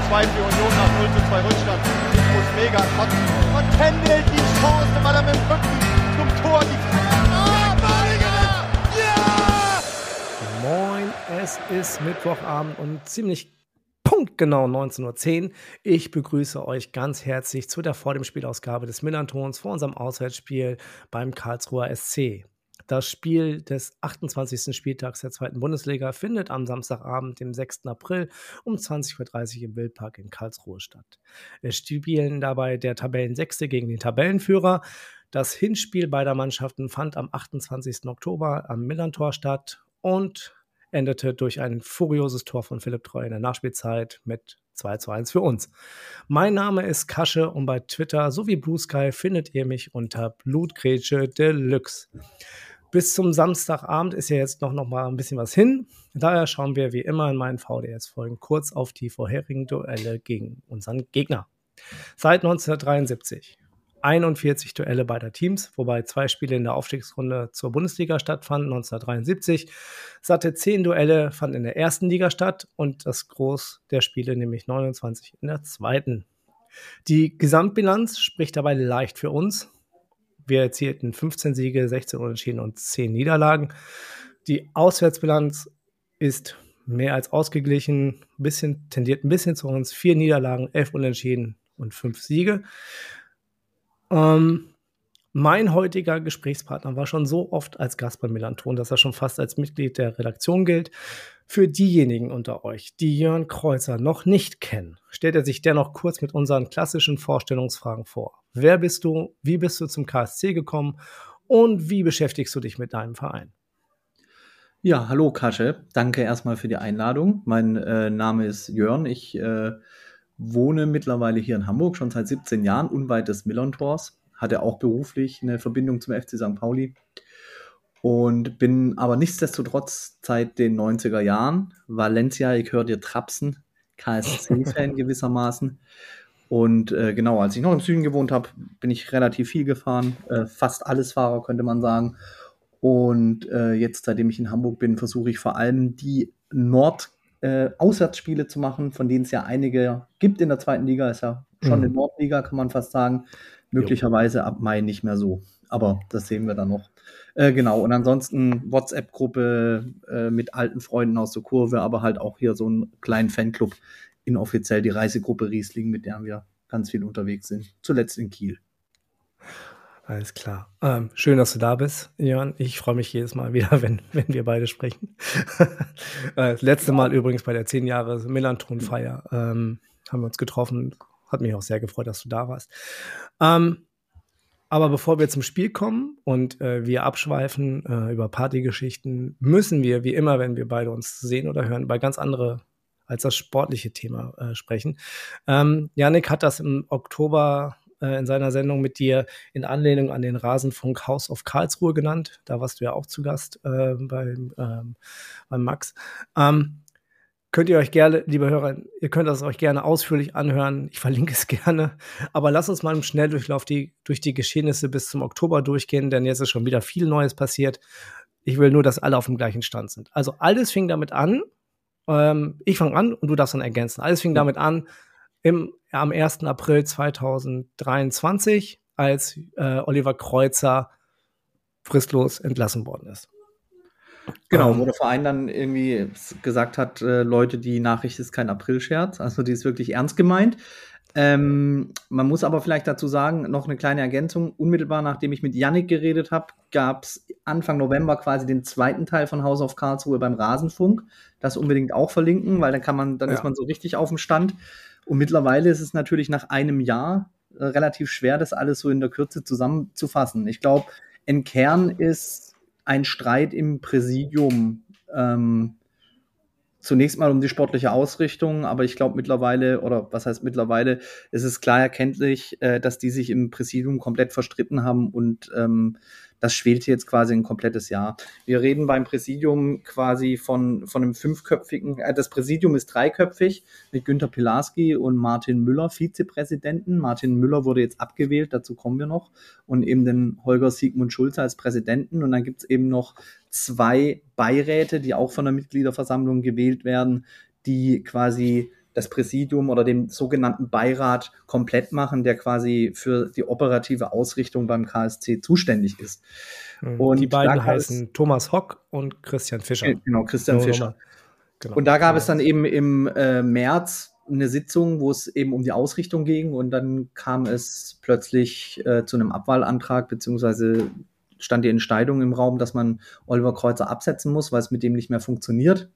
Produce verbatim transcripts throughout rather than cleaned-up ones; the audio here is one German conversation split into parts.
zwei für Union nach null zu zwei Rückstand. Ich muss mega kotzen. Und Kendall die Chance, weil er mit dem Rücken zum Tor die Ah, Badiger! Ja! Moin, es ist Mittwochabend und ziemlich punktgenau neunzehn Uhr zehn. Ich begrüße euch ganz herzlich zu der Vor dem Spielausgabe des Millantons vor unserem Auswärtsspiel beim Karlsruher S C. Das Spiel des achtundzwanzigsten Spieltags der zweiten Bundesliga findet am Samstagabend, dem sechsten April um zwanzig Uhr dreißig im Wildpark in Karlsruhe statt. Es spielen dabei der Tabellensechste gegen den Tabellenführer. Das Hinspiel beider Mannschaften fand am achtundzwanzigsten Oktober am Millantor statt und endete durch ein furioses Tor von Philipp Treu in der Nachspielzeit mit zwei zu eins für uns. Mein Name ist Kasche und bei Twitter sowie Blue Sky findet ihr mich unter Blutgrätsche Deluxe. Bis zum Samstagabend ist ja jetzt noch, noch mal ein bisschen was hin. Daher schauen wir wie immer in meinen V D S-Folgen kurz auf die vorherigen Duelle gegen unseren Gegner. Seit neunzehnhundertdreiundsiebzig einundvierzig Duelle beider Teams, wobei zwei Spiele in der Aufstiegsrunde zur Bundesliga stattfanden, neunzehnhundertdreiundsiebzig. Satte zehn Duelle fanden in der ersten Liga statt und das Groß der Spiele, nämlich neunundzwanzig in der zweiten. Die Gesamtbilanz spricht dabei leicht für uns. Wir erzielten fünfzehn Siege, sechzehn Unentschieden und zehn Niederlagen. Die Auswärtsbilanz ist mehr als ausgeglichen, ein bisschen, tendiert ein bisschen zu uns. Vier Niederlagen, elf Unentschieden und fünf Siege. Ähm, mein heutiger Gesprächspartner war schon so oft als Gast beim Millanton, dass er schon fast als Mitglied der Redaktion gilt. Für diejenigen unter euch, die Jörn Kreuzer noch nicht kennen, stellt er sich dennoch kurz mit unseren klassischen Vorstellungsfragen vor. Wer bist du? Wie bist du zum K S C gekommen? Und wie beschäftigst du dich mit deinem Verein? Ja, hallo Kasche. Danke erstmal für die Einladung. Mein äh, Name ist Jörn. Ich äh, wohne mittlerweile hier in Hamburg, schon seit siebzehn Jahren, unweit des Millerntors. Hatte auch beruflich eine Verbindung zum F C Sankt Pauli. Und bin aber nichtsdestotrotz seit den neunziger Jahren Valencia, ich höre dir Trapsen, K S C-Fan gewissermaßen. Und äh, genau, als ich noch im Süden gewohnt habe, bin ich relativ viel gefahren. Äh, fast alles Fahrer, könnte man sagen. Und äh, jetzt, seitdem ich in Hamburg bin, versuche ich vor allem die Nord-Auswärtsspiele äh, zu machen, von denen es ja einige gibt in der zweiten Liga. Ist ja schon mhm. eine Nordliga, kann man fast sagen. Möglicherweise ab Mai nicht mehr so. Aber das sehen wir dann noch. Äh, genau, und ansonsten WhatsApp-Gruppe äh, mit alten Freunden aus der Kurve, aber halt auch hier so einen kleinen Fanclub, inoffiziell die Reisegruppe Riesling, mit der wir ganz viel unterwegs sind. Zuletzt in Kiel. Alles klar. Ähm, schön, dass du da bist, Jörn. Ich freue mich jedes Mal wieder, wenn, wenn wir beide sprechen. Das letzte Mal übrigens bei der zehn Jahre Millanton-Feier ähm, haben wir uns getroffen. Hat mich auch sehr gefreut, dass du da warst. Ähm, aber bevor wir zum Spiel kommen und äh, wir abschweifen äh, über Partygeschichten, müssen wir, wie immer, wenn wir beide uns sehen oder hören, über ganz andere als das sportliche Thema äh, sprechen. Ähm, Yannick hat das im Oktober in seiner Sendung mit dir in Anlehnung an den Rasenfunk House of Karlsruhe genannt. Da warst du ja auch zu Gast äh, beim, ähm, beim Max. Ähm, könnt ihr euch gerne, liebe Hörer, ihr könnt das euch gerne ausführlich anhören. Ich verlinke es gerne. Aber lasst uns mal im Schnelldurchlauf die, durch die Geschehnisse bis zum Oktober durchgehen, denn jetzt ist schon wieder viel Neues passiert. Ich will nur, dass alle auf dem gleichen Stand sind. Also alles fing damit an, ähm, ich fange an und du darfst dann ergänzen. Alles fing damit an, Im, am ersten April zweitausenddreiundzwanzig, als äh, Oliver Kreuzer fristlos entlassen worden ist. Genau, ähm, wo der Verein dann irgendwie gesagt hat, äh, Leute, die Nachricht ist kein Aprilscherz, also die ist wirklich ernst gemeint. Ähm, man muss aber vielleicht dazu sagen, noch eine kleine Ergänzung. Unmittelbar nachdem ich mit Yannick geredet habe, gab es Anfang November quasi den zweiten Teil von House of Karlsruhe beim Rasenfunk. Das unbedingt auch verlinken, weil dann kann man, dann ja. ist man so richtig auf dem Stand. Und mittlerweile ist es natürlich nach einem Jahr äh, relativ schwer, das alles so in der Kürze zusammenzufassen. Ich glaube, im Kern ist ein Streit im Präsidium ähm, zunächst mal um die sportliche Ausrichtung, aber ich glaube mittlerweile, oder was heißt mittlerweile, ist es klar erkenntlich, äh, dass die sich im Präsidium komplett verstritten haben und ähm, das schwelte jetzt quasi ein komplettes Jahr. Wir reden beim Präsidium quasi von, von einem fünfköpfigen, äh, das Präsidium ist dreiköpfig mit Günter Pilarski und Martin Müller, Vizepräsidenten. Martin Müller wurde jetzt abgewählt, dazu kommen wir noch, und eben den Holger Sigmund Schulze als Präsidenten. Und dann gibt es eben noch zwei Beiräte, die auch von der Mitgliederversammlung gewählt werden, die quasi das Präsidium oder den sogenannten Beirat komplett machen, der quasi für die operative Ausrichtung beim K S C zuständig ist. Mhm. Und die beiden da gab es- heißen Thomas Hock und Christian Fischer. Genau, Christian Nur Fischer. nochmal. Genau. Und da gab es dann eben im äh, März eine Sitzung, wo es eben um die Ausrichtung ging und dann kam es plötzlich äh, zu einem Abwahlantrag, beziehungsweise stand die Entscheidung im Raum, dass man Oliver Kreuzer absetzen muss, weil es mit dem nicht mehr funktioniert.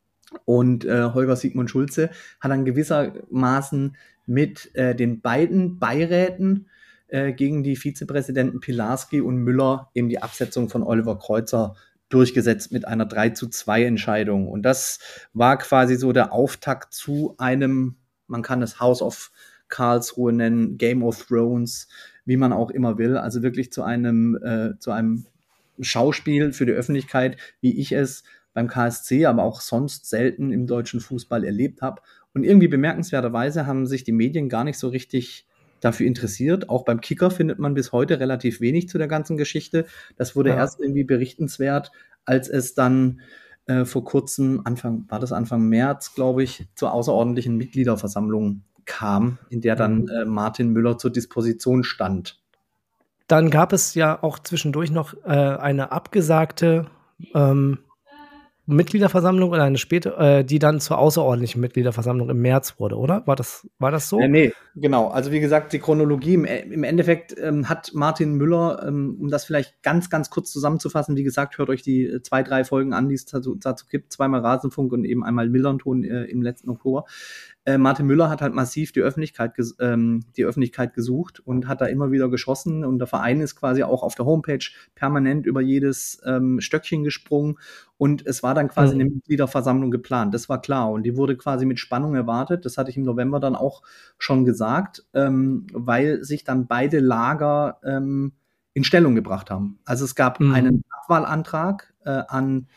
Und äh, Holger Sigmund Schulze hat dann gewissermaßen mit äh, den beiden Beiräten äh, gegen die Vizepräsidenten Pilarski und Müller eben die Absetzung von Oliver Kreuzer durchgesetzt mit einer drei zu zwei Entscheidung. Und das war quasi so der Auftakt zu einem, man kann es House of Karlsruhe nennen, Game of Thrones, wie man auch immer will, also wirklich zu einem, äh, zu einem Schauspiel für die Öffentlichkeit, wie ich es beim K S C, aber auch sonst selten im deutschen Fußball erlebt habe. Und irgendwie bemerkenswerterweise haben sich die Medien gar nicht so richtig dafür interessiert. Auch beim Kicker findet man bis heute relativ wenig zu der ganzen Geschichte. Das wurde Ja. erst irgendwie berichtenswert, als es dann äh, vor kurzem, Anfang, war das Anfang März, glaube ich, zur außerordentlichen Mitgliederversammlung kam, in der dann äh, Martin Müller zur Disposition stand. Dann gab es ja auch zwischendurch noch äh, eine abgesagte ähm, Mitgliederversammlung oder eine späte, äh, die dann zur außerordentlichen Mitgliederversammlung im März wurde, oder? War das, war das so? Äh, nee, genau. Also wie gesagt, die Chronologie im, im Endeffekt ähm, hat Martin Müller, ähm, um das vielleicht ganz, ganz kurz zusammenzufassen, wie gesagt, hört euch die äh, zwei, drei Folgen an, die es dazu, dazu gibt, zweimal Rasenfunk und eben einmal Millanton äh, im letzten Oktober. Äh, Martin Müller hat halt massiv die Öffentlichkeit, ges- ähm, die Öffentlichkeit gesucht und hat da immer wieder geschossen und der Verein ist quasi auch auf der Homepage permanent über jedes ähm, Stöckchen gesprungen und es war dann quasi Mhm. eine Mitgliederversammlung geplant, das war klar und die wurde quasi mit Spannung erwartet, das hatte ich im November dann auch schon gesagt, ähm, weil sich dann beide Lager ähm, in Stellung gebracht haben. Also es gab Mhm. einen Abwahlantrag äh, an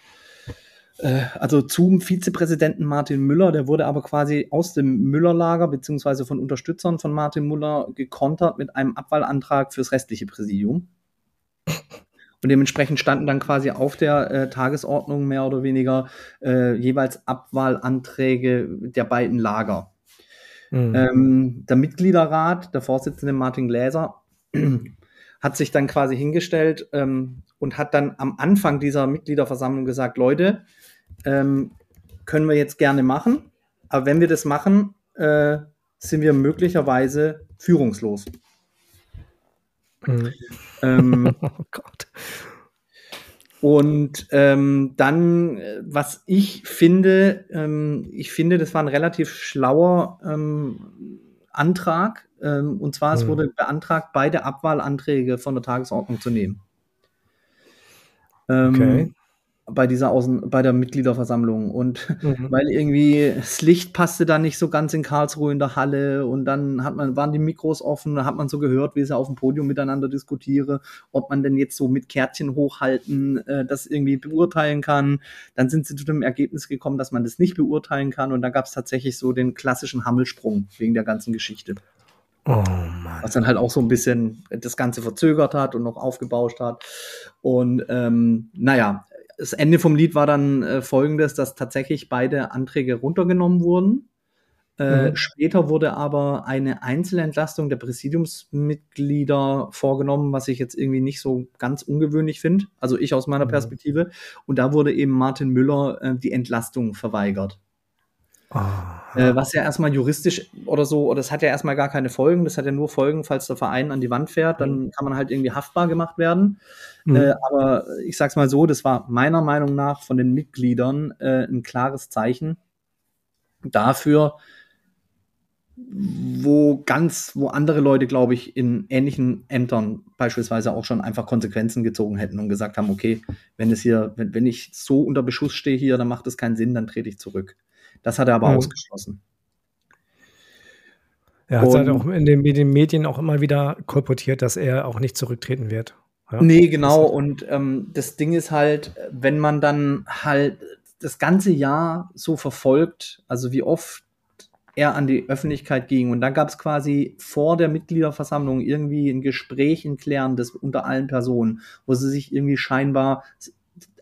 äh, also zum Vizepräsidenten Martin Müller, der wurde aber quasi aus dem Müller-Lager beziehungsweise von Unterstützern von Martin Müller gekontert mit einem Abwahlantrag fürs restliche Präsidium. Und dementsprechend standen dann quasi auf der äh, Tagesordnung mehr oder weniger äh, jeweils Abwahlanträge der beiden Lager. Mhm. Ähm, der Mitgliederrat, der Vorsitzende Martin Gläser, hat sich dann quasi hingestellt ähm, und hat dann am Anfang dieser Mitgliederversammlung gesagt, Leute, ähm, können wir jetzt gerne machen, aber wenn wir das machen, äh, sind wir möglicherweise führungslos. Mhm. Ähm, Oh Gott. Und ähm, dann, äh, was ich finde, ähm, ich finde, das war ein relativ schlauer ähm, Antrag. Ähm, und zwar, es Hm. wurde beantragt, beide Abwahlanträge von der Tagesordnung zu nehmen. Ähm, Okay. Bei dieser Außen bei der Mitgliederversammlung. Und Mhm. weil irgendwie das Licht passte da nicht so ganz in Karlsruhe in der Halle und dann hat man, waren die Mikros offen, da hat man so gehört, wie sie auf dem Podium miteinander diskutieren, ob man denn jetzt so mit Kärtchen hochhalten äh, das irgendwie beurteilen kann. Dann sind sie zu dem Ergebnis gekommen, dass man das nicht beurteilen kann und da gab es tatsächlich so den klassischen Hammelsprung wegen der ganzen Geschichte. Oh Mann. Was dann halt auch so ein bisschen das Ganze verzögert hat und noch aufgebauscht hat. Und ähm, naja, das Ende vom Lied war dann äh, folgendes, dass tatsächlich beide Anträge runtergenommen wurden. Äh, Mhm. Später wurde aber eine Einzelentlastung der Präsidiumsmitglieder vorgenommen, was ich jetzt irgendwie nicht so ganz ungewöhnlich finde. Also ich aus meiner Mhm. Perspektive. Und da wurde eben Martin Müller äh, die Entlastung verweigert. Ah. Äh, was ja erstmal juristisch oder so, oder das hat ja erstmal gar keine Folgen, das hat ja nur Folgen, falls der Verein an die Wand fährt, dann kann man halt irgendwie haftbar gemacht werden. Mhm. Äh, aber ich sag's mal so, das war meiner Meinung nach von den Mitgliedern äh, ein klares Zeichen dafür, wo ganz, wo andere Leute, glaube ich, in ähnlichen Ämtern beispielsweise auch schon einfach Konsequenzen gezogen hätten und gesagt haben, okay, wenn es hier, wenn, wenn ich so unter Beschuss stehe hier, dann macht es keinen Sinn, dann trete ich zurück. Das hat er aber Mhm. ausgeschlossen. Er hat halt Und- auch in den, in den Medien auch immer wieder kolportiert, dass er auch nicht zurücktreten wird. Ja? Nee, genau. Und ähm, das Ding ist halt, wenn man dann halt das ganze Jahr so verfolgt, also wie oft er an die Öffentlichkeit ging. Und dann gab es quasi vor der Mitgliederversammlung irgendwie ein Gespräch, ein klärendes unter allen Personen, wo sie sich irgendwie scheinbar, also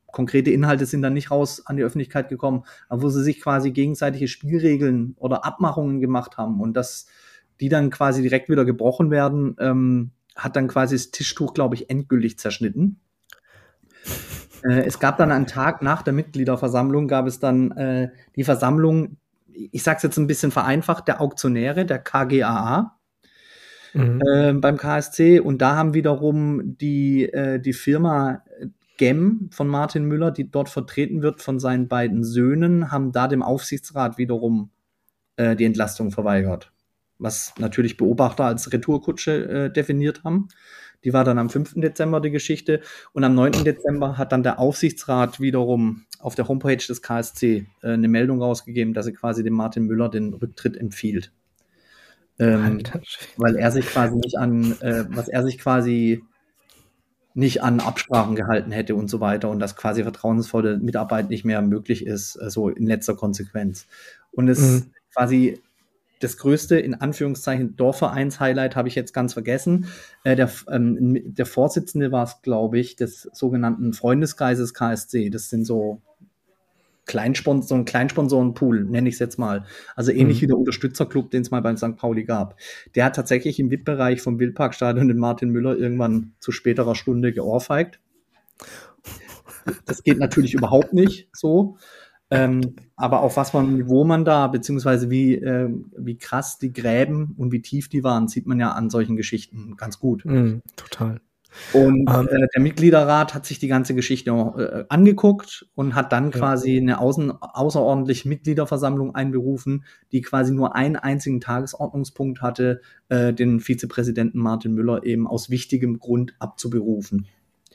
konkrete Inhalte sind dann nicht raus an die Öffentlichkeit gekommen, aber wo sie sich quasi gegenseitige Spielregeln oder Abmachungen gemacht haben und dass die dann quasi direkt wieder gebrochen werden, ähm, hat dann quasi das Tischtuch, glaube ich, endgültig zerschnitten. Äh, es gab dann einen Tag nach der Mitgliederversammlung, gab es dann äh, die Versammlung, ich sage es jetzt ein bisschen vereinfacht, der Auktionäre, der K G A A, mhm. äh, beim K S C. Und da haben wiederum die, äh, die Firma G E M von Martin Müller, die dort vertreten wird von seinen beiden Söhnen, haben da dem Aufsichtsrat wiederum äh, die Entlastung verweigert. Was natürlich Beobachter als Retourkutsche äh, definiert haben. Die war dann am fünften Dezember die Geschichte. Und am neunten Dezember hat dann der Aufsichtsrat wiederum auf der Homepage des K S C äh, eine Meldung rausgegeben, dass er quasi dem Martin Müller den Rücktritt empfiehlt. Ähm, weil er sich quasi nicht an, äh, was er sich quasi nicht an Absprachen gehalten hätte und so weiter und dass quasi vertrauensvolle Mitarbeit nicht mehr möglich ist, so also in letzter Konsequenz. Und es mhm. quasi das größte, in Anführungszeichen, Dorfvereins-Highlight habe ich jetzt ganz vergessen. Äh, der, ähm, der Vorsitzende war es, glaube ich, des sogenannten Freundeskreises K S C. Das sind so Kleinsponsor, so ein Kleinsponsorenpool, nenne ich es jetzt mal. Also ähnlich mhm. wie der Unterstützerclub, den es mal beim Sankt Pauli gab. Der hat tatsächlich im V I P-Bereich vom Wildparkstadion den Martin Müller irgendwann zu späterer Stunde geohrfeigt. Das geht natürlich überhaupt nicht so. Ähm, aber auf was für ein Niveau man da, beziehungsweise wie, äh, wie krass die Gräben und wie tief die waren, sieht man ja an solchen Geschichten ganz gut. Mm, total. Und um, äh, der Mitgliederrat hat sich die ganze Geschichte äh, angeguckt und hat dann ja. quasi eine außen, außerordentliche Mitgliederversammlung einberufen, die quasi nur einen einzigen Tagesordnungspunkt hatte, äh, den Vizepräsidenten Martin Müller eben aus wichtigem Grund abzuberufen.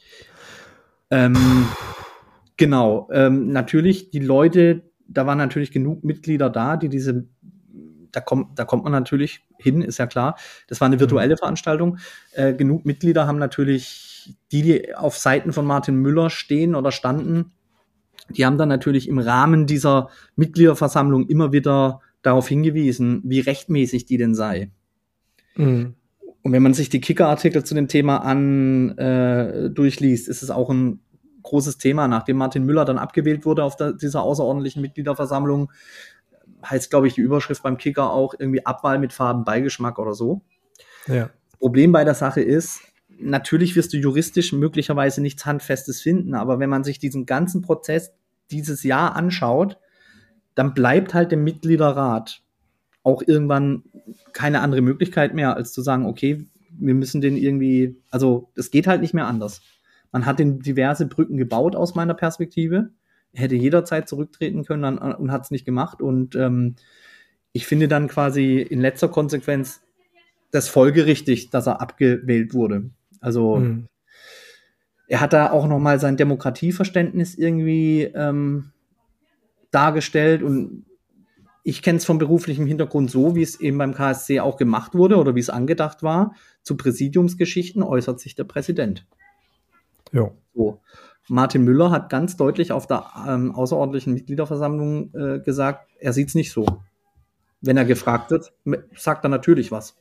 Ähm, genau, ähm, natürlich die Leute, da waren natürlich genug Mitglieder da, die diese Da kommt, da kommt man natürlich hin, ist ja klar. Das war eine virtuelle Veranstaltung. Äh, genug Mitglieder haben natürlich, die, die auf Seiten von Martin Müller stehen oder standen, die haben dann natürlich im Rahmen dieser Mitgliederversammlung immer wieder darauf hingewiesen, wie rechtmäßig die denn sei. Mhm. Und wenn man sich die Kicker-Artikel zu dem Thema an äh, durchliest, ist es auch ein großes Thema. Nachdem Martin Müller dann abgewählt wurde auf der, dieser außerordentlichen Mitgliederversammlung, heißt, glaube ich, die Überschrift beim Kicker auch irgendwie Abwahl mit Farbenbeigeschmack oder so. Ja. Problem bei der Sache ist, natürlich wirst du juristisch möglicherweise nichts Handfestes finden, aber wenn man sich diesen ganzen Prozess dieses Jahr anschaut, dann bleibt halt dem Mitgliederrat auch irgendwann keine andere Möglichkeit mehr, als zu sagen, okay, wir müssen den irgendwie, also es geht halt nicht mehr anders. Man hat den diverse Brücken gebaut aus meiner Perspektive. Hätte jederzeit zurücktreten können und, und hat es nicht gemacht. Und ähm, ich finde dann quasi in letzter Konsequenz das folgerichtig, dass er abgewählt wurde. Also mhm. er hat da auch noch mal sein Demokratieverständnis irgendwie ähm, dargestellt. Und ich kenne es vom beruflichen Hintergrund so, wie es eben beim K S C auch gemacht wurde oder wie es angedacht war. Zu Präsidiumsgeschichten äußert sich der Präsident. Ja. So. Martin Müller hat ganz deutlich auf der ähm, außerordentlichen Mitgliederversammlung äh, gesagt, er sieht es nicht so. Wenn er gefragt wird, sagt er natürlich was.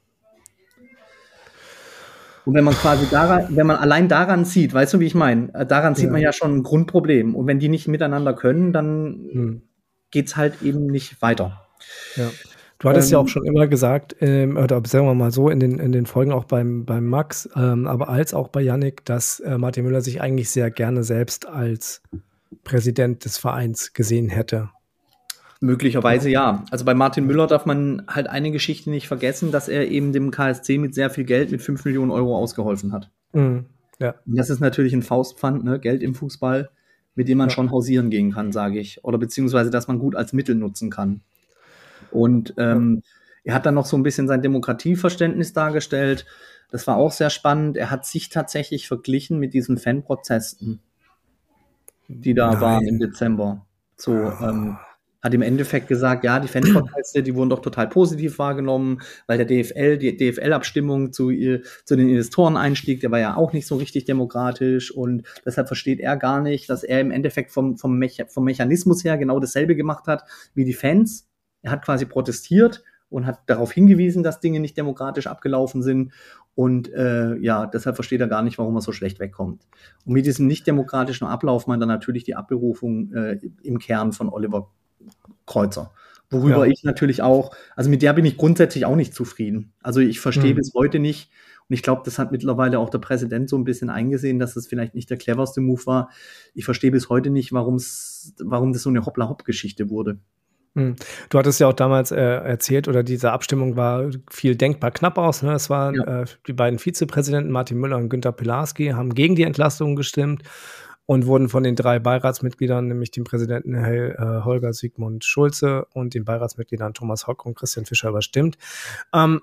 Und wenn man quasi daran, wenn man allein daran sieht, weißt du, wie ich meine, äh, daran sieht ja. man ja schon ein Grundproblem. Und wenn die nicht miteinander können, dann hm. geht's halt eben nicht weiter. Ja. Du hattest ähm, ja auch schon immer gesagt, ähm, oder sagen wir mal so, in den, in den Folgen auch beim, beim Max, ähm, aber als auch bei Yannick, dass äh, Martin Müller sich eigentlich sehr gerne selbst als Präsident des Vereins gesehen hätte. Möglicherweise ja. Also bei Martin Müller darf man halt eine Geschichte nicht vergessen, dass er eben dem K S C mit sehr viel Geld, mit fünf Millionen Euro ausgeholfen hat. Mhm, ja. Und das ist natürlich ein Faustpfand, ne? Geld im Fußball, mit dem man ja. schon hausieren gehen kann, sage ich. Oder beziehungsweise, dass man gut als Mittel nutzen kann. Und ähm, ja. er hat dann noch so ein bisschen sein Demokratieverständnis dargestellt. Das war auch sehr spannend. Er hat sich tatsächlich verglichen mit diesen Fanprotesten, die da Nein. waren im Dezember. So, ähm, hat im Endeffekt gesagt, ja, die Fanproteste, die wurden doch total positiv wahrgenommen, weil der D F L, die D F L-Abstimmung zu, ihr, zu den Investoreneinstieg, der war ja auch nicht so richtig demokratisch und deshalb versteht er gar nicht, dass er im Endeffekt vom, vom, Mecha- vom Mechanismus her genau dasselbe gemacht hat wie die Fans. Er hat quasi protestiert und hat darauf hingewiesen, dass Dinge nicht demokratisch abgelaufen sind. Und äh, ja, deshalb versteht er gar nicht, warum er so schlecht wegkommt. Und mit diesem nicht demokratischen Ablauf meint er natürlich die Abberufung äh, im Kern von Oliver Kreuzer. Worüber ja. ich natürlich auch, also mit der bin ich grundsätzlich auch nicht zufrieden. Also ich verstehe mhm. bis heute nicht, und ich glaube, das hat mittlerweile auch der Präsident so ein bisschen eingesehen, dass das vielleicht nicht der cleverste Move war. Ich verstehe bis heute nicht, warum's, warum das so eine Hoppla-Hopp-Geschichte wurde. Du hattest ja auch damals äh, erzählt, oder diese Abstimmung war viel denkbar knapp aus. Ne? Es waren ja. äh, die beiden Vizepräsidenten, Martin Müller und Günter Pilarski, haben gegen die Entlastung gestimmt und wurden von den drei Beiratsmitgliedern, nämlich dem Präsidenten Herr, äh, Holger Sigmund Schulze und den Beiratsmitgliedern Thomas Hock und Christian Fischer, überstimmt. Ähm,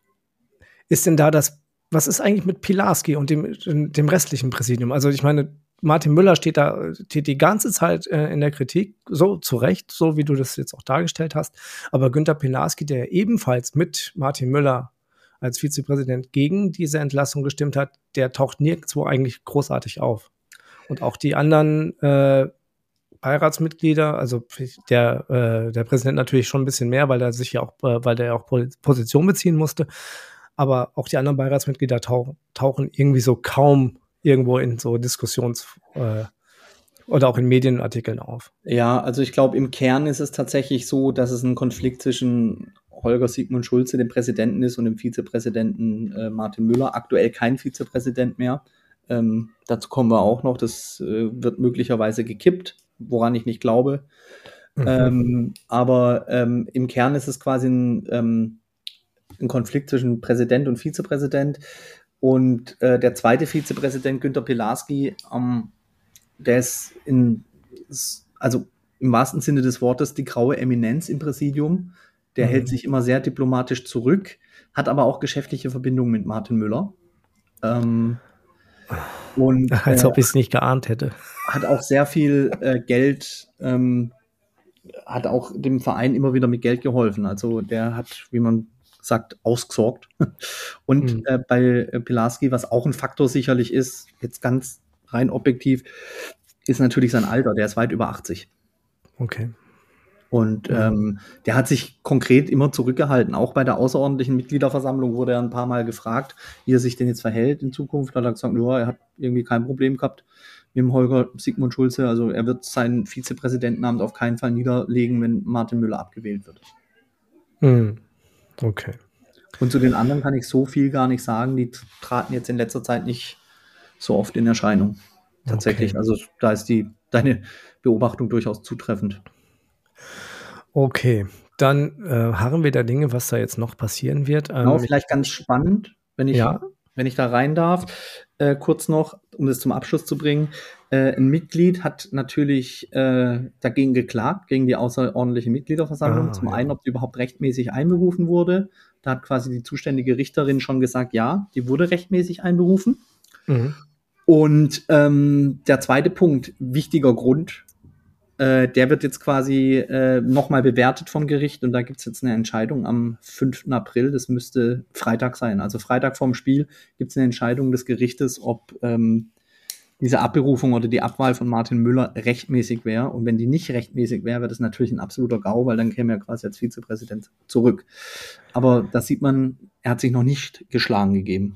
ist denn da das, was ist eigentlich mit Pilarski und dem, dem restlichen Präsidium? Also ich meine, Martin Müller steht da steht die ganze Zeit äh, in der Kritik, so zu Recht, so wie du das jetzt auch dargestellt hast. Aber Günter Pilarski, der ebenfalls mit Martin Müller als Vizepräsident gegen diese Entlassung gestimmt hat, der taucht nirgendwo eigentlich großartig auf. Und auch die anderen äh, Beiratsmitglieder, also der, äh, der Präsident natürlich schon ein bisschen mehr, weil er sich ja auch, äh, weil der ja auch Position beziehen musste. Aber auch die anderen Beiratsmitglieder tauchen, tauchen irgendwie so kaum irgendwo in so Diskussions- äh, oder auch in Medienartikeln auf. Ja, also ich glaube, im Kern ist es tatsächlich so, dass es ein Konflikt zwischen Holger Sigmund Schulze, dem Präsidenten, ist, und dem Vizepräsidenten äh, Martin Müller. Aktuell kein Vizepräsident mehr. Ähm, dazu kommen wir auch noch. Das äh, wird möglicherweise gekippt, woran ich nicht glaube. Mhm. Ähm, aber ähm, im Kern ist es quasi ein, ähm, ein Konflikt zwischen Präsident und Vizepräsident. Und äh, der zweite Vizepräsident, Günter Pilarski, ähm, der ist in, also im wahrsten Sinne des Wortes die graue Eminenz im Präsidium. Der mhm. hält sich immer sehr diplomatisch zurück, hat aber auch geschäftliche Verbindungen mit Martin Müller. Ähm, und, Als äh, ob ich es nicht geahnt hätte. Hat auch sehr viel äh, Geld, ähm, hat auch dem Verein immer wieder mit Geld geholfen. Also der hat, wie man sagt, ausgesorgt. Und mhm. äh, bei Pilarski, was auch ein Faktor sicherlich ist, jetzt ganz rein objektiv, ist natürlich sein Alter. Der ist weit über achtzig. Okay. Und mhm. ähm, der hat sich konkret immer zurückgehalten. Auch bei der außerordentlichen Mitgliederversammlung wurde er ein paar Mal gefragt, wie er sich denn jetzt verhält in Zukunft. Da hat er gesagt, ja, er hat irgendwie kein Problem gehabt mit dem Holger Sigmund Schulze. Also er wird seinen Vizepräsidentenamt auf keinen Fall niederlegen, wenn Martin Müller abgewählt wird. Mhm. Okay. Und zu den anderen kann ich so viel gar nicht sagen. Die traten jetzt in letzter Zeit nicht so oft in Erscheinung. Tatsächlich. Okay. Also da ist die deine Beobachtung durchaus zutreffend. Okay, dann äh, harren wir der Dinge, was da jetzt noch passieren wird. Genau, ähm, vielleicht ganz spannend, wenn ich, ja? wenn ich da rein darf, äh, kurz noch, um das zum Abschluss zu bringen. Äh, ein Mitglied hat natürlich äh, dagegen geklagt, gegen die außerordentliche Mitgliederversammlung. Ah, Zum ja. einen, ob die überhaupt rechtmäßig einberufen wurde. Da hat quasi die zuständige Richterin schon gesagt, ja, die wurde rechtmäßig einberufen. Mhm. Und ähm, der zweite Punkt, wichtiger Grund, äh, der wird jetzt quasi äh, nochmal bewertet vom Gericht. Und da gibt es jetzt eine Entscheidung am fünften April. Das müsste Freitag sein. Also Freitag vorm Spiel gibt es eine Entscheidung des Gerichtes, ob ähm, diese Abberufung oder die Abwahl von Martin Müller rechtmäßig wäre. Und wenn die nicht rechtmäßig wäre, wäre das natürlich ein absoluter GAU, weil dann käme er quasi als Vizepräsident zurück. Aber da sieht man, er hat sich noch nicht geschlagen gegeben.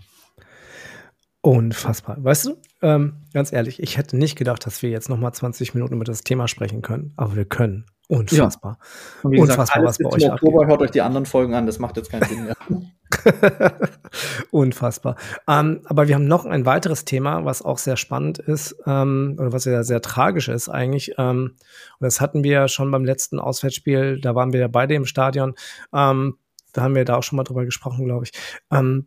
Unfassbar. Weißt du, ähm, ganz ehrlich, ich hätte nicht gedacht, dass wir jetzt noch mal zwanzig Minuten über das Thema sprechen können. Aber wir können. Unfassbar. Ja. Und wie Unfassbar, gesagt, was bei euch abgeht. Oktober hört euch die anderen Folgen an, das macht jetzt keinen Sinn mehr. Unfassbar. Ähm, aber wir haben noch ein weiteres Thema, was auch sehr spannend ist, ähm, oder was ja sehr tragisch ist eigentlich. Ähm, und das hatten wir ja schon beim letzten Auswärtsspiel, da waren wir ja beide im Stadion. Ähm, da haben wir da auch schon mal drüber gesprochen, glaube ich. Ähm,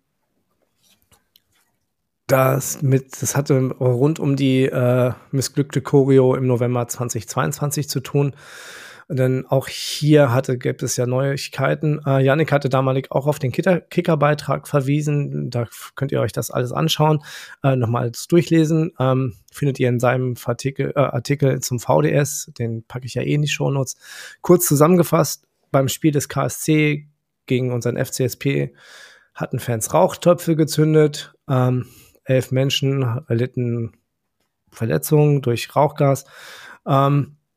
Das, mit, das hatte rund um die äh, missglückte Choreo im November zweitausendzweiundzwanzig zu tun. Denn auch hier hatte, gibt es ja Neuigkeiten. Äh, Yannick hatte damalig auch auf den Kicker-Beitrag verwiesen. Da könnt ihr euch das alles anschauen, äh, nochmal durchlesen. Ähm, findet ihr in seinem Artikel, äh, Artikel zum V D S. Den packe ich ja eh in die Shownotes. Kurz zusammengefasst, beim Spiel des K S C gegen unseren F C S P hatten Fans Rauchtöpfe gezündet. Ähm, elf Menschen erlitten Verletzungen durch Rauchgas. Ähm,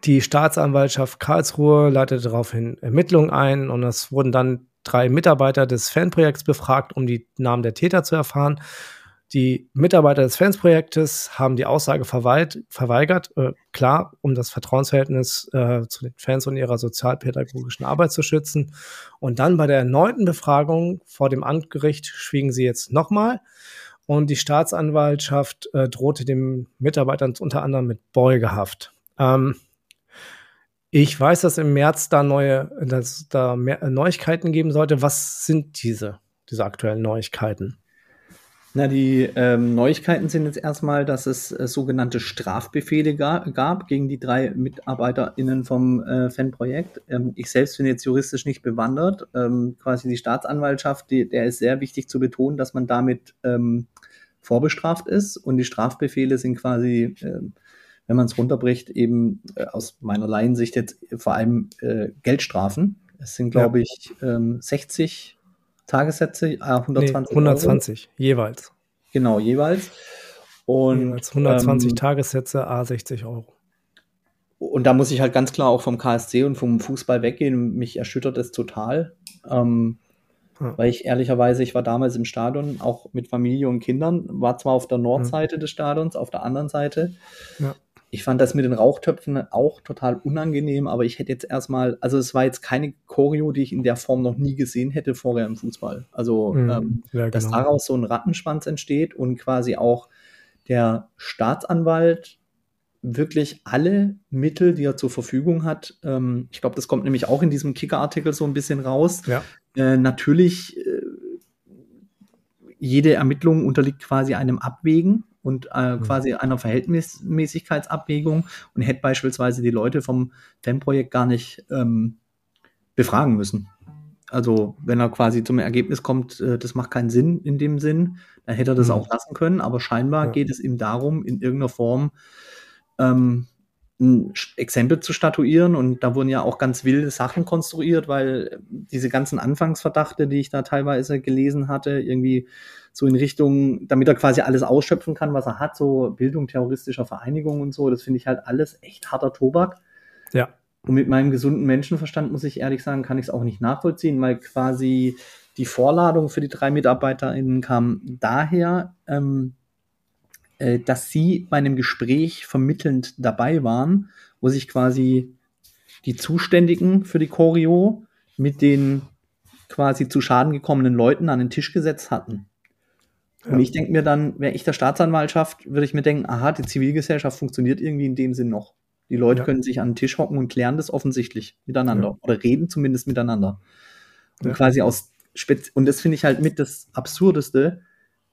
Die Staatsanwaltschaft Karlsruhe leitete daraufhin Ermittlungen ein und es wurden dann drei Mitarbeiter des Fanprojekts befragt, um die Namen der Täter zu erfahren. Die Mitarbeiter des Fansprojektes haben die Aussage verweigert, verweigert äh, klar, um das Vertrauensverhältnis äh, zu den Fans und ihrer sozialpädagogischen Arbeit zu schützen. Und dann bei der erneuten Befragung vor dem Amtsgericht schwiegen sie jetzt nochmal. Und die Staatsanwaltschaft äh, drohte den Mitarbeitern unter anderem mit Beugehaft. Ähm, ich weiß, dass im März da neue, dass da mehr Neuigkeiten geben sollte. Was sind diese, diese aktuellen Neuigkeiten? Na, die ähm, Neuigkeiten sind jetzt erstmal, dass es äh, sogenannte Strafbefehle ga- gab gegen die drei MitarbeiterInnen vom äh, Fanprojekt. Ähm, ich selbst bin jetzt juristisch nicht bewandert. Ähm, quasi die Staatsanwaltschaft, die, der ist sehr wichtig zu betonen, dass man damit ähm, vorbestraft ist. Und die Strafbefehle sind quasi, äh, wenn man es runterbricht, eben äh, aus meiner Laiensicht jetzt vor allem äh, Geldstrafen. Es sind, glaube Ja. ich, ähm, sechzig Tagessätze, äh, hundertzwanzig Nee, hundertzwanzig Euro. jeweils. Genau, jeweils. Und, jeweils hundertzwanzig ähm, Tagessätze, à sechzig Euro. Und da muss ich halt ganz klar auch vom K S C und vom Fußball weggehen. Mich erschüttert das total. Ähm, Ja. Weil ich ehrlicherweise, ich war damals im Stadion, auch mit Familie und Kindern, war zwar auf der Nordseite des Stadions, auf der anderen Seite. Ja. Ich fand das mit den Rauchtöpfen auch total unangenehm, aber ich hätte jetzt erstmal, also es war jetzt keine Choreo, die ich in der Form noch nie gesehen hätte vorher im Fußball. Also, Mhm. ähm, Ja, dass genau. daraus so ein Rattenschwanz entsteht und quasi auch der Staatsanwalt wirklich alle Mittel, die er zur Verfügung hat, ähm, ich glaube, das kommt nämlich auch in diesem Kicker-Artikel so ein bisschen raus, Ja. äh, natürlich äh, jede Ermittlung unterliegt quasi einem Abwägen und äh, Mhm. quasi einer Verhältnismäßigkeitsabwägung und hätte beispielsweise die Leute vom Fanprojekt gar nicht ähm, befragen müssen. Also wenn er quasi zum Ergebnis kommt, äh, das macht keinen Sinn in dem Sinn, dann hätte er das Mhm. auch lassen können, aber scheinbar Ja. geht es ihm darum, in irgendeiner Form ähm, ein Sch- Exempel zu statuieren und da wurden ja auch ganz wilde Sachen konstruiert, weil diese ganzen Anfangsverdachte, die ich da teilweise gelesen hatte, irgendwie so in Richtung, damit er quasi alles ausschöpfen kann, was er hat, so Bildung terroristischer Vereinigungen und so, das finde ich halt alles echt harter Tobak. Ja. Und mit meinem gesunden Menschenverstand, muss ich ehrlich sagen, kann ich es auch nicht nachvollziehen, weil quasi die Vorladung für die drei MitarbeiterInnen kam daher, ähm, äh, dass sie bei einem Gespräch vermittelnd dabei waren, wo sich quasi die Zuständigen für die Choreo mit den quasi zu Schaden gekommenen Leuten an den Tisch gesetzt hatten. Und Ja. ich denke mir dann, wäre ich der Staatsanwaltschaft, würde ich mir denken, aha, die Zivilgesellschaft funktioniert irgendwie in dem Sinn noch. Die Leute Ja. können sich an den Tisch hocken und klären das offensichtlich miteinander. Ja. Oder reden zumindest miteinander. Und Ja. quasi aus Spez und das finde ich halt mit das Absurdeste,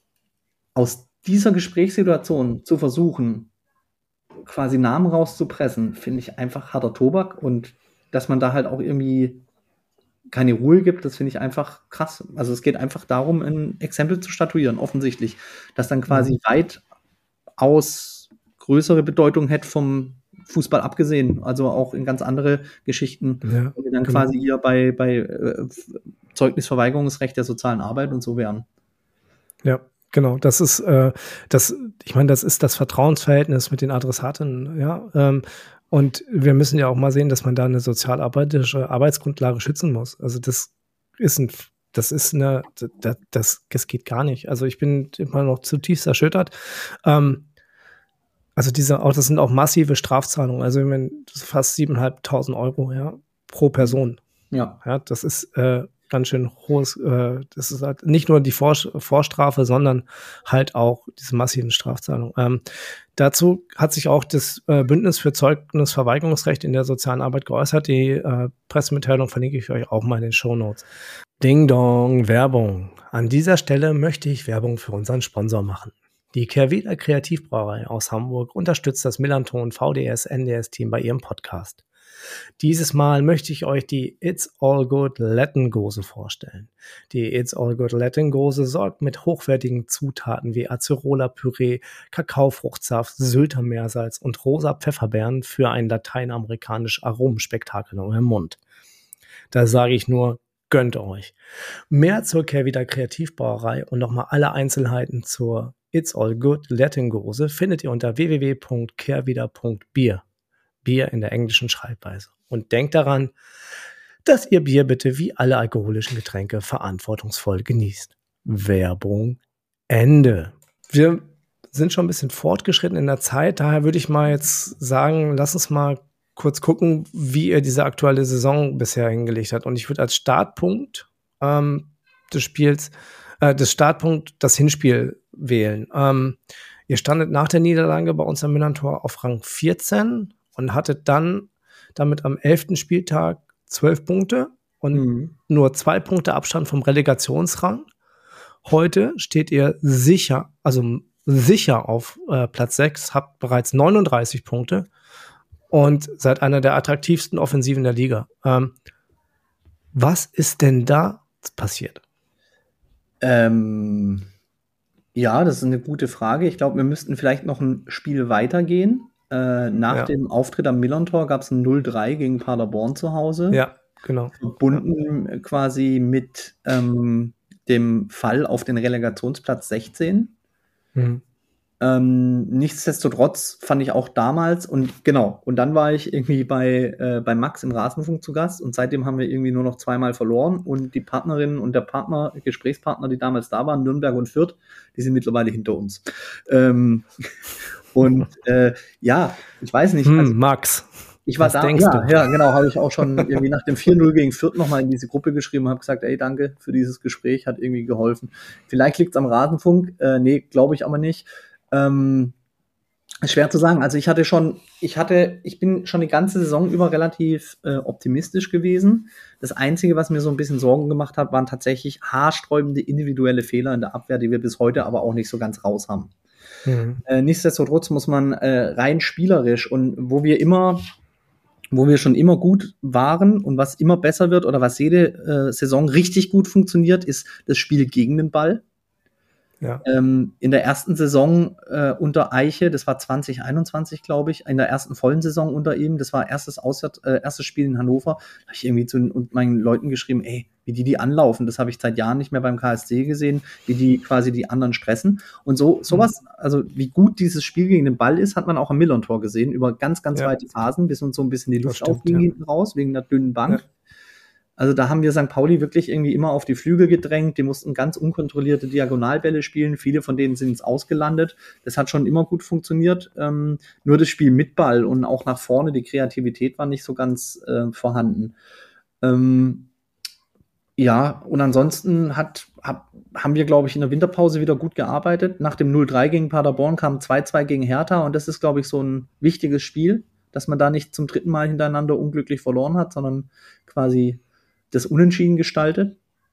aus dieser Gesprächssituation zu versuchen, quasi Namen rauszupressen, finde ich einfach harter Tobak und dass man da halt auch irgendwie keine Ruhe gibt, das finde ich einfach krass. Also es geht einfach darum, ein Exempel zu statuieren, offensichtlich, das dann quasi Mhm. weitaus größere Bedeutung hätte vom Fußball abgesehen, also auch in ganz andere Geschichten, Ja, wo wir dann genau. quasi hier bei, bei äh, Zeugnisverweigerungsrecht der sozialen Arbeit und so wären. Ja, genau. Das ist, äh, das, ich meine, das ist das Vertrauensverhältnis mit den Adressatinnen, ja. Ähm, und wir müssen ja auch mal sehen, dass man da eine sozialarbeiterische Arbeitsgrundlage schützen muss. Also das ist ein, das ist eine, das, das, das geht gar nicht. Also ich bin immer noch zutiefst erschüttert. Ähm, also diese, auch das sind auch massive Strafzahlungen. Also ich meine, das ist fast siebeneinhalbtausend Euro, ja, pro Person. Ja. Ja, das ist äh, ganz schön hohes, äh, das ist halt nicht nur die Vor Vorstrafe, sondern halt auch diese massiven Strafzahlungen. Ähm, dazu hat sich auch das äh, Bündnis für Zeugnisverweigerungsrecht in der sozialen Arbeit geäußert. Die äh, Pressemitteilung verlinke ich euch auch mal in den Shownotes. Ding Dong, Werbung. An dieser Stelle möchte ich Werbung für unseren Sponsor machen. Die Kehrwieder Kreativbrauerei aus Hamburg unterstützt das Millanton V D S N D S-Team bei ihrem Podcast. Dieses Mal möchte ich euch die It's All Good Lettengose vorstellen. Die It's All Good Lettengose sorgt mit hochwertigen Zutaten wie Acerola Püree, Kakaofruchtsaft, Sylter Meersalz und rosa Pfefferbeeren für ein lateinamerikanisch Aromenspektakel in eurem Mund. Da sage ich nur, gönnt euch. Mehr zur Kehrwieder Kreativbrauerei und nochmal alle Einzelheiten zur It's All Good Lettengose findet ihr unter w w w punkt kehrwieder punkt bier. Bier in der englischen Schreibweise. Und denkt daran, dass ihr Bier bitte wie alle alkoholischen Getränke verantwortungsvoll genießt. Werbung Ende. Wir sind schon ein bisschen fortgeschritten in der Zeit, daher würde ich mal jetzt sagen, lass uns mal kurz gucken, wie ihr diese aktuelle Saison bisher hingelegt habt. Und ich würde als Startpunkt ähm, des Spiels, äh, des Startpunkt das Hinspiel wählen. Ähm, ihr standet nach der Niederlage bei uns am Millantor auf Rang vierzehn und hattet dann damit am elften Spieltag zwölf Punkte und mhm. nur zwei Punkte Abstand vom Relegationsrang. Heute steht ihr sicher, also sicher auf äh, Platz sechs, habt bereits neununddreißig Punkte und seid einer der attraktivsten Offensiven der Liga. Ähm, was ist denn da passiert? Ähm, ja, das ist eine gute Frage. Ich glaube, wir müssten vielleicht noch ein Spiel weitergehen. Äh, nach ja. dem Auftritt am Millantor gab es ein null drei gegen Paderborn zu Hause. Ja, genau. Verbunden ja. quasi mit ähm, dem Fall auf den Relegationsplatz sechzehn. Mhm. Ähm, nichtsdestotrotz fand ich auch damals und genau, und dann war ich irgendwie bei, äh, bei Max im Rasenfunk zu Gast und seitdem haben wir irgendwie nur noch zweimal verloren und die Partnerin und der Partner, Gesprächspartner, die damals da waren, Nürnberg und Fürth, die sind mittlerweile hinter uns. Ähm, und äh, ja, ich weiß nicht. Hm, also, Max. Ich war Was da, denkst ja, du? ja, genau, habe ich auch schon irgendwie nach dem vier null gegen Fürth nochmal in diese Gruppe geschrieben und habe gesagt, ey, danke für dieses Gespräch, hat irgendwie geholfen. Vielleicht liegt es am Rasenfunk, äh, nee, glaube ich aber nicht. Ähm, schwer zu sagen. Also ich hatte schon, ich hatte, ich bin schon die ganze Saison über relativ äh, optimistisch gewesen. Das Einzige, was mir so ein bisschen Sorgen gemacht hat, waren tatsächlich haarsträubende individuelle Fehler in der Abwehr, die wir bis heute aber auch nicht so ganz raus haben. Mhm. Äh, nichtsdestotrotz muss man äh, rein spielerisch und wo wir immer wo wir schon immer gut waren und was immer besser wird oder was jede äh, Saison richtig gut funktioniert, ist das Spiel gegen den Ball. Ja. Ähm, in der ersten Saison äh, unter Eiche, das war zwanzig einundzwanzig, glaube ich, in der ersten vollen Saison unter ihm, das war erstes Auswärts, äh, erstes Spiel in Hannover, da habe ich irgendwie zu und meinen Leuten geschrieben, ey, wie die die anlaufen, das habe ich seit Jahren nicht mehr beim K S C gesehen, wie die quasi die anderen stressen und so sowas, also wie gut dieses Spiel gegen den Ball ist, hat man auch am Millantor gesehen, über ganz, ganz ja. weite Phasen, bis uns so ein bisschen die Luft aufging ja. hinten raus, wegen der dünnen Bank. Ja. Also da haben wir Sankt Pauli wirklich irgendwie immer auf die Flügel gedrängt. Die mussten ganz unkontrollierte Diagonalbälle spielen. Viele von denen sind ins Ausgelandet. Das hat schon immer gut funktioniert. Ähm, nur das Spiel mit Ball und auch nach vorne, die Kreativität war nicht so ganz äh, vorhanden. Ähm, ja, und ansonsten hat, hab, haben wir, glaube ich, in der Winterpause wieder gut gearbeitet. Nach dem null drei gegen Paderborn kam zwei zwei gegen Hertha. Und das ist, glaube ich, so ein wichtiges Spiel, dass man da nicht zum dritten Mal hintereinander unglücklich verloren hat, sondern quasi das Unentschieden gestaltet.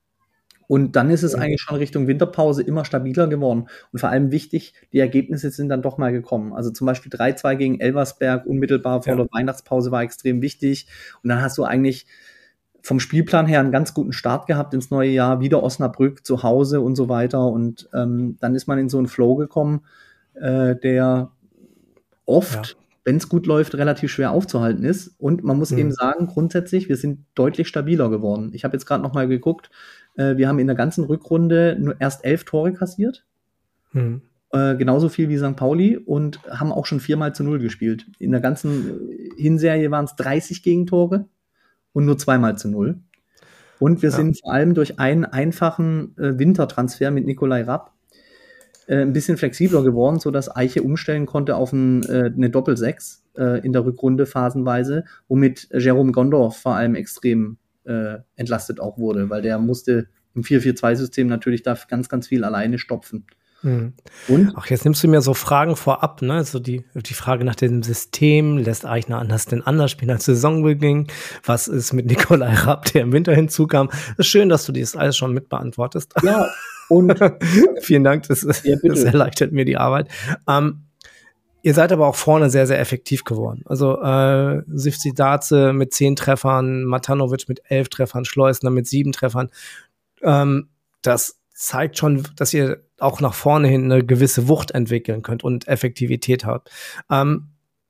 Und dann ist es ja. eigentlich schon Richtung Winterpause immer stabiler geworden. Und vor allem wichtig, die Ergebnisse sind dann doch mal gekommen. Also zum Beispiel drei zwei gegen Elversberg, unmittelbar vor ja. der Weihnachtspause, war extrem wichtig. Und dann hast du eigentlich vom Spielplan her einen ganz guten Start gehabt ins neue Jahr. Wieder Osnabrück zu Hause und so weiter. Und ähm, dann ist man in so einen Flow gekommen, äh, der oft... Ja. wenn es gut läuft, relativ schwer aufzuhalten ist. Und man muss mhm. eben sagen, grundsätzlich, wir sind deutlich stabiler geworden. Ich habe jetzt gerade noch mal geguckt, äh, wir haben in der ganzen Rückrunde nur erst elf Tore kassiert. Mhm. Äh, genauso viel wie Sankt Pauli und haben auch schon viermal zu null gespielt. In der ganzen Hinserie waren es dreißig Gegentore und nur zweimal zu null. Und wir ja. sind vor allem durch einen einfachen äh, Wintertransfer mit Nikolai Rapp ein bisschen flexibler geworden, so dass Eiche umstellen konnte auf ein, äh, eine Doppel-Sechs äh, in der Rückrunde phasenweise, womit Jerome Gondorf vor allem extrem äh, entlastet auch wurde, weil der musste im vier vier zwei System natürlich da ganz, ganz viel alleine stopfen. Mhm. Und? Ach, jetzt nimmst du mir so Fragen vorab, ne? So die, die Frage nach dem System, lässt Eichner anders denn anders spielen als Saisonbeginn? Was ist mit Nikolai Rapp, der im Winter hinzukam? Es ist schön, dass du das alles schon mit beantwortest. Ja, und vielen Dank, das, ist, ja, das erleichtert mir die Arbeit. Ähm, ihr seid aber auch vorne sehr, sehr effektiv geworden. Also äh, Sivcidaze mit zehn Treffern, Matanovic mit elf Treffern, Schleusner mit sieben Treffern. Ähm, das zeigt schon, dass ihr auch nach vorne hin eine gewisse Wucht entwickeln könnt und Effektivität habt. Ähm,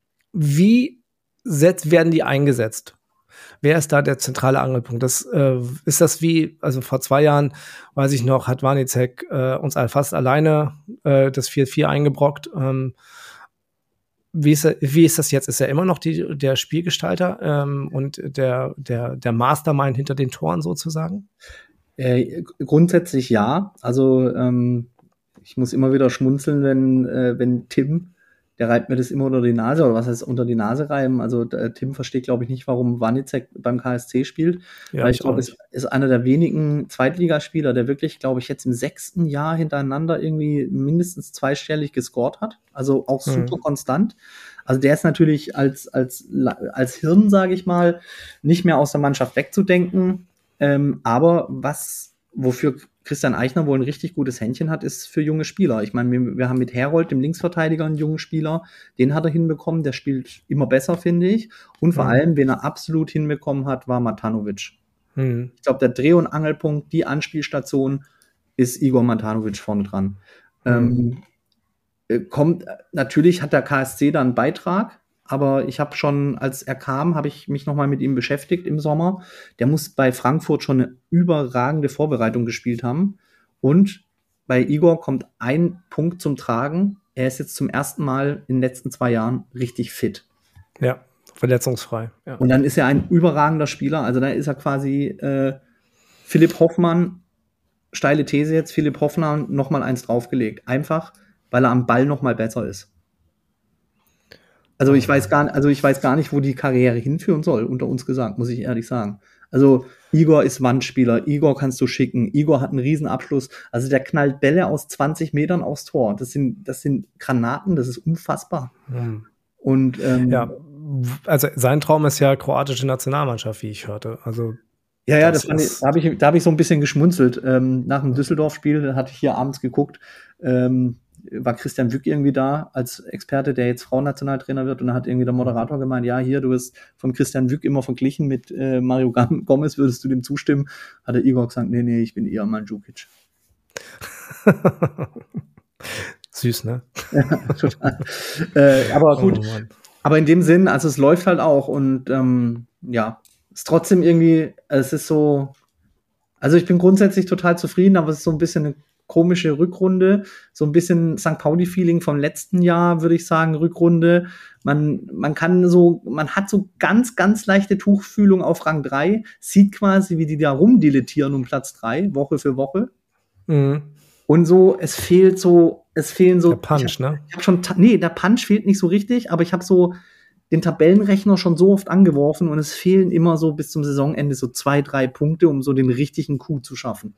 wie setzt, werden die eingesetzt? Wer ist da der zentrale Angelpunkt? Das, äh, ist das wie, also vor zwei Jahren, weiß ich noch, hat Wanizek äh, uns fast alleine äh, das vier vier eingebrockt. Ähm, wie ist, er, wie ist das jetzt? Ist er immer noch die, der Spielgestalter ähm, und der, der, der Mastermind hinter den Toren sozusagen? Äh, grundsätzlich ja. Also ähm, ich muss immer wieder schmunzeln, wenn, äh, wenn Tim, der reibt mir das immer unter die Nase, oder was heißt unter die Nase reiben? Also äh, Tim versteht, glaube ich, nicht, warum Wanizek beim K S C spielt. Ja, weil ich ich glaube, auch es ist einer der wenigen Zweitligaspieler, der wirklich, glaube ich, jetzt im sechsten Jahr hintereinander irgendwie mindestens zweistellig gescored hat. Also auch super Mhm. konstant. Also der ist natürlich als, als, als Hirn, sage ich mal, nicht mehr aus der Mannschaft wegzudenken. Ähm, aber was, wofür Christian Eichner wohl ein richtig gutes Händchen hat, ist für junge Spieler. Ich meine, wir, wir haben mit Herold, dem Linksverteidiger, einen jungen Spieler, den hat er hinbekommen, der spielt immer besser, finde ich. Und vor Mhm. allem, wen er absolut hinbekommen hat, war Matanovic. Mhm. Ich glaube, der Dreh- und Angelpunkt, die Anspielstation, ist Igor Matanovic vorne dran. Mhm. Ähm, kommt, natürlich hat der K S C da einen Beitrag, aber ich habe schon, als er kam, habe ich mich nochmal mit ihm beschäftigt im Sommer. Der muss bei Frankfurt schon eine überragende Vorbereitung gespielt haben. Und bei Igor kommt ein Punkt zum Tragen. Er ist jetzt zum ersten Mal in den letzten zwei Jahren richtig fit. Ja, verletzungsfrei. Ja. Und dann ist er ein überragender Spieler. Also da ist er quasi äh, Philipp Hoffmann, steile These jetzt, Philipp Hoffmann noch mal eins draufgelegt. Einfach, weil er am Ball noch mal besser ist. Also ich weiß gar, also ich weiß gar nicht, wo die Karriere hinführen soll, unter uns gesagt, muss ich ehrlich sagen. Also Igor ist Wandspieler, Igor kannst du schicken, Igor hat einen riesen Abschluss. Also der knallt Bälle aus zwanzig Metern aufs Tor. Das sind, das sind Granaten, das ist unfassbar. Mhm. Und ähm, Ja, also sein Traum ist ja kroatische Nationalmannschaft, wie ich hörte. Also ja, ja, das das fand ich, ist- da habe ich, da hab ich so ein bisschen geschmunzelt. Ähm, nach dem Düsseldorf-Spiel, da hatte ich hier abends geguckt, ähm, war Christian Wück irgendwie da als Experte, der jetzt Frauennationaltrainer wird, und da hat irgendwie der Moderator gemeint, ja, hier, du wirst von Christian Wück immer verglichen mit äh, Mario Gam- Gomez, würdest du dem zustimmen? Hat der Igor gesagt, nee, nee, ich bin eher Mandzukic. süß, ne? Total. Äh, aber gut, Oh Mann. aber in dem Sinn, also es läuft halt auch, und ähm, ja, ist trotzdem irgendwie, es ist so, also ich bin grundsätzlich total zufrieden, aber es ist so ein bisschen eine komische Rückrunde, so ein bisschen Sankt Pauli-Feeling vom letzten Jahr, würde ich sagen, Rückrunde. Man, man kann so, man hat so ganz, ganz leichte Tuchfühlung auf Rang drei, sieht quasi, wie die da rumdilettieren um Platz drei, Woche für Woche. Mhm. Und so, es fehlt so, es fehlen so. Der Punch, ich hab, ne? Ich hab schon, ta- nee, der Punch fehlt nicht so richtig, aber ich habe so den Tabellenrechner schon so oft angeworfen, und es fehlen immer so bis zum Saisonende so zwei, drei Punkte, um so den richtigen Coup zu schaffen.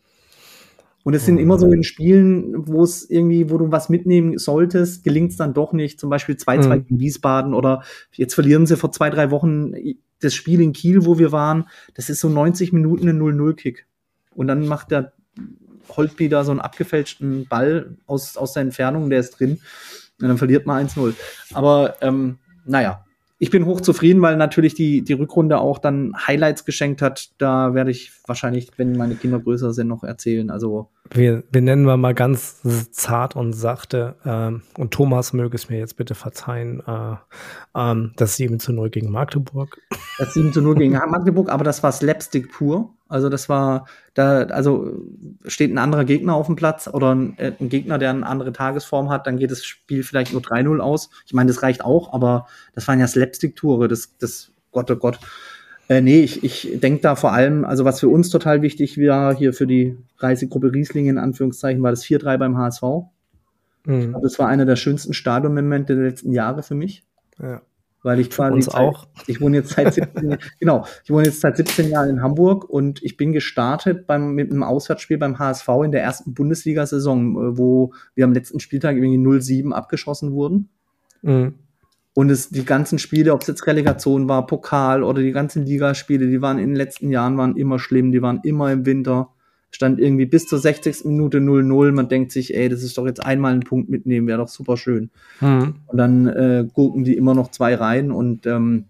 Und es sind Mhm. immer so in Spielen, wo es irgendwie, wo du was mitnehmen solltest, gelingt es dann doch nicht. Zum Beispiel zwei zwei Mhm. gegen Wiesbaden, oder jetzt verlieren sie vor zwei, drei Wochen das Spiel in Kiel, wo wir waren. Das ist so neunzig Minuten ein null null Kick. Und dann macht der Holtby da so einen abgefälschten Ball aus, aus der Entfernung, der ist drin. Und dann verliert man eins null. Aber ähm, naja, ich bin hochzufrieden, weil natürlich die, die Rückrunde auch dann Highlights geschenkt hat. Da werde ich wahrscheinlich, wenn meine Kinder größer sind, noch erzählen. Also Wir, wir nennen wir mal ganz zart und sachte, ähm, und Thomas möge es mir jetzt bitte verzeihen, äh, ähm, das sieben zu null gegen Magdeburg. das sieben zu null gegen Magdeburg, aber das war Slapstick pur. Also das war, da, also steht ein anderer Gegner auf dem Platz oder ein, ein Gegner, der eine andere Tagesform hat, dann geht das Spiel vielleicht nur drei null aus. Ich meine, das reicht auch, aber das waren ja Slapstick-Tore, das, das, Gott, oh Gott. Äh, nee, ich, ich denke da vor allem, also was für uns total wichtig war, hier für die Reisegruppe Riesling in Anführungszeichen, war das vier drei beim H S V. Mhm. Aber das war einer der schönsten Stadionmomente der letzten Jahre für mich. Ja. Weil ich Für quasi uns seit, auch. ich wohne jetzt seit siebzehn, genau, ich wohne jetzt seit siebzehn Jahren in Hamburg, und ich bin gestartet beim, mit einem Auswärtsspiel beim H S V in der ersten Bundesliga-Saison, wo wir am letzten Spieltag irgendwie null sieben abgeschossen wurden. Mhm. Und es, die ganzen Spiele, ob es jetzt Relegation war, Pokal oder die ganzen Ligaspiele, die waren in den letzten Jahren waren immer schlimm, die waren immer im Winter. Stand irgendwie bis zur sechzigsten Minute null null. Man denkt sich, ey, das ist doch jetzt einmal ein Punkt mitnehmen, wäre doch super schön. Mhm. Und dann äh, gucken die immer noch zwei rein, und ähm,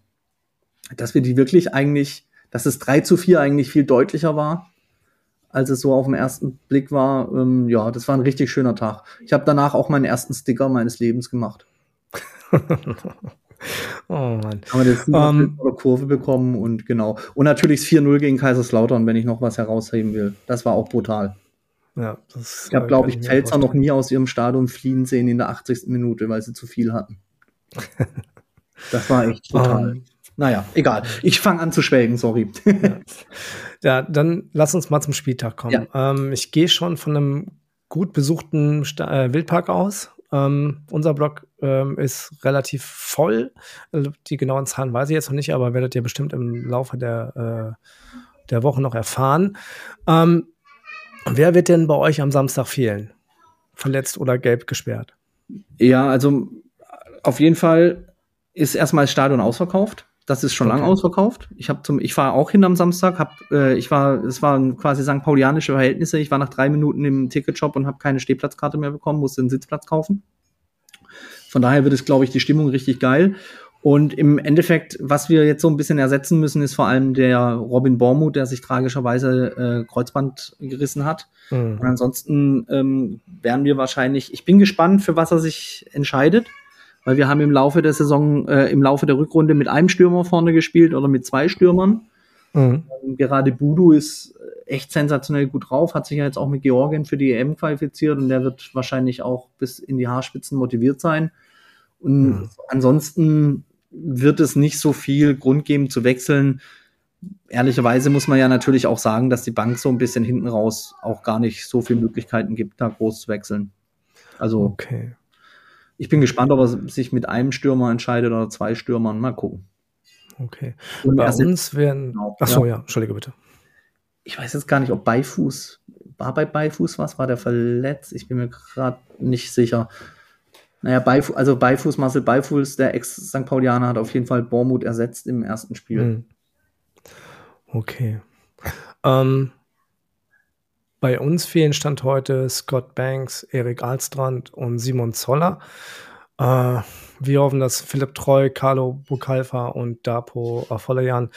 dass wir die wirklich eigentlich, dass es drei zu vier eigentlich viel deutlicher war, als es so auf den ersten Blick war. Ähm, ja, das war ein richtig schöner Tag. Ich habe danach auch meinen ersten Sticker meines Lebens gemacht. Oh Mann. Haben wir das Ähm, vor der Kurve bekommen, und genau. Und natürlich das vier null gegen Kaiserslautern, wenn ich noch was herausheben will. Das war auch brutal. Ja, das, Ich habe, äh, glaube kann ich, mir Pfälzer noch vorstellen. nie aus ihrem Stadion fliehen sehen in der achtzigsten Minute, weil sie zu viel hatten. Das war echt total. Um, naja, egal. Ich fange an zu schwelgen, sorry. Ja. Ja, dann lass uns mal zum Spieltag kommen. Ja. Ähm, ich gehe schon von einem gut besuchten Sta- äh, Wildpark aus. Ähm, unser Blog ähm, ist relativ voll. Die genauen Zahlen weiß ich jetzt noch nicht, aber werdet ihr bestimmt im Laufe der, äh, der Woche noch erfahren. Ähm, wer wird denn bei euch am Samstag fehlen? Verletzt oder gelb gesperrt? Ja, also auf jeden Fall ist erstmal das Stadion ausverkauft. Das ist schon okay. lange ausverkauft. Ich habe zum, ich war auch hin am Samstag. Hab, äh, ich war, es waren quasi Sankt Paulianische Verhältnisse. Ich war nach drei Minuten im Ticketshop und habe keine Stehplatzkarte mehr bekommen, musste einen Sitzplatz kaufen. Von daher wird es, glaube ich, die Stimmung richtig geil. Und im Endeffekt, was wir jetzt so ein bisschen ersetzen müssen, ist vor allem der Robin Bormuth, der sich tragischerweise äh, Kreuzband gerissen hat. Mhm. Und ansonsten ähm, werden wir wahrscheinlich, ich bin gespannt, für was er sich entscheidet. Weil wir haben im Laufe der Saison, äh, im Laufe der Rückrunde mit einem Stürmer vorne gespielt oder mit zwei Stürmern. Mhm. Ähm, gerade Budu ist echt sensationell gut drauf, hat sich ja jetzt auch mit Georgien für die E M qualifiziert und der wird wahrscheinlich auch bis in die Haarspitzen motiviert sein. Und mhm. ansonsten wird es nicht so viel Grund geben zu wechseln. Ehrlicherweise muss man ja natürlich auch sagen, dass die Bank so ein bisschen hinten raus auch gar nicht so viele Möglichkeiten gibt, da groß zu wechseln. Also okay. Ich bin gespannt, ob er sich mit einem Stürmer entscheidet oder zwei Stürmern. Mal gucken. Okay. Und bei uns werden. Genau, Ach so, ja. ja, Entschuldige bitte. Ich weiß jetzt gar nicht, ob Beifuß. War bei Beifuß was? War der verletzt? Ich bin mir gerade nicht sicher. Naja, Beifuß, also Beifuß, Marcel Beifuß, der Ex-Sankt Paulianer, hat auf jeden Fall Bormuth ersetzt im ersten Spiel. Hm. Okay. Ähm. Bei uns fehlen Stand heute Scott Banks, Erik Alstrand und Simon Zoller. Äh, wir hoffen, dass Philipp Treu, Carlo Bucalfa und Dapo Afolayan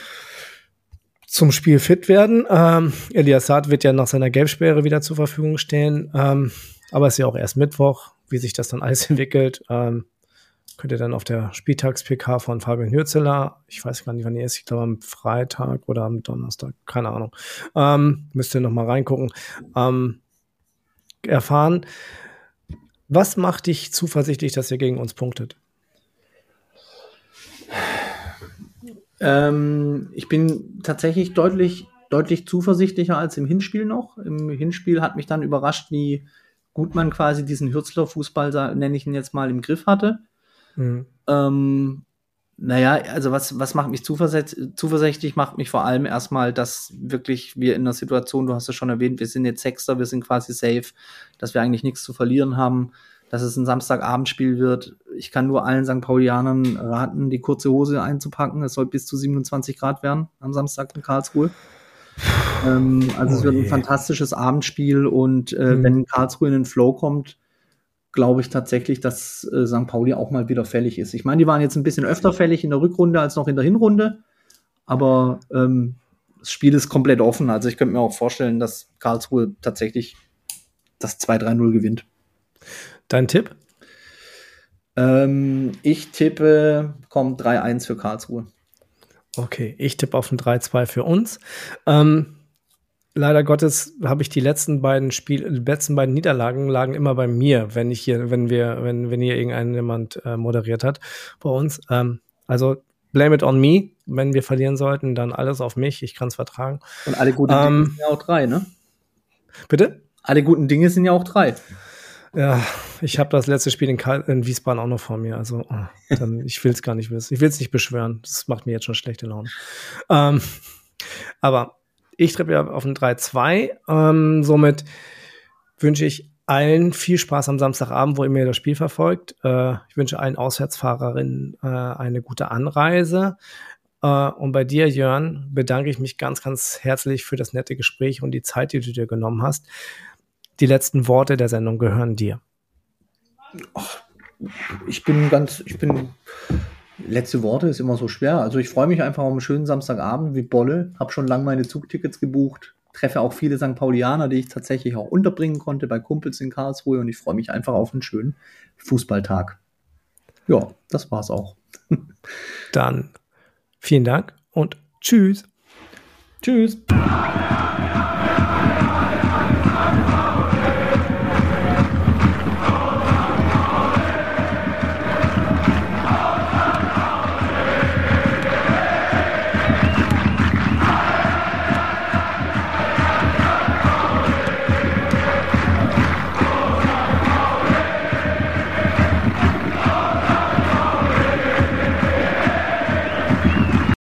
zum Spiel fit werden. Ähm, Elias Saad wird ja nach seiner Gelbsperre wieder zur Verfügung stehen. Ähm, aber es ist ja auch erst Mittwoch, wie sich das dann alles entwickelt. Ähm, könnt ihr dann auf der Spieltags-P K von Fabian Hürzeler, ich weiß gar nicht, wann die ist, ich glaube am Freitag oder am Donnerstag, keine Ahnung, ähm, müsst ihr noch mal reingucken, ähm, erfahren. Was macht dich zuversichtlich, dass ihr gegen uns punktet? Ähm, ich bin tatsächlich deutlich, deutlich zuversichtlicher als im Hinspiel noch. Im Hinspiel hat mich dann überrascht, wie gut man quasi diesen Hürzler-Fußball, nenne ich ihn jetzt mal, im Griff hatte. Mhm. Ähm, naja, also was, was macht mich zuversicht, zuversichtlich, macht mich vor allem erstmal, dass wirklich wir in einer Situation, du hast es schon erwähnt, wir sind jetzt Sechster, wir sind quasi safe, dass wir eigentlich nichts zu verlieren haben, dass es ein Samstagabendspiel wird. Ich kann nur allen Sankt Paulianern raten, die kurze Hose einzupacken. Es soll bis zu siebenundzwanzig Grad werden am Samstag in Karlsruhe. ähm, also oh es wird ein fantastisches Abendspiel und äh, mhm. wenn Karlsruhe in den Flow kommt, glaube ich tatsächlich, dass äh, Sankt Pauli auch mal wieder fällig ist. Ich meine, die waren jetzt ein bisschen öfter fällig in der Rückrunde als noch in der Hinrunde, aber ähm, das Spiel ist komplett offen. Also ich könnte mir auch vorstellen, dass Karlsruhe tatsächlich das zwei drei null gewinnt. Dein Tipp? Ähm, ich tippe, kommt drei eins für Karlsruhe. Okay, ich tippe auf ein drei zwei für uns. Ähm, Leider Gottes habe ich die letzten beiden Spiele, die letzten beiden Niederlagen lagen immer bei mir, wenn ich hier, wenn wir, wenn, wenn hier irgendein jemand äh, moderiert hat bei uns. Ähm, also blame it on me. Wenn wir verlieren sollten, dann alles auf mich. Ich kann es vertragen. Und alle guten ähm, Dinge sind ja auch drei, ne? Bitte? Alle guten Dinge sind ja auch drei. Ja, ich habe das letzte Spiel in, Kal- in Wiesbaden auch noch vor mir. Also, oh, dann, ich will es gar nicht wissen. Ich will es nicht beschwören. Das macht mir jetzt schon schlechte Laune. Ähm, aber ich tippe ja auf ein drei zwei. Ähm, somit wünsche ich allen viel Spaß am Samstagabend, wo ihr mir das Spiel verfolgt. Äh, ich wünsche allen Auswärtsfahrerinnen äh, eine gute Anreise. Äh, und bei dir, Jörn, bedanke ich mich ganz, ganz herzlich für das nette Gespräch und die Zeit, die du dir genommen hast. Die letzten Worte der Sendung gehören dir. Ach, ich bin ganz, ich bin... Letzte Worte ist immer so schwer. Also ich freue mich einfach auf einen schönen Samstagabend wie Bolle. Habe schon lange meine Zugtickets gebucht. Treffe auch viele Sankt Paulianer, die ich tatsächlich auch unterbringen konnte bei Kumpels in Karlsruhe. Und ich freue mich einfach auf einen schönen Fußballtag. Ja, das war's auch. Dann vielen Dank und tschüss. Tschüss.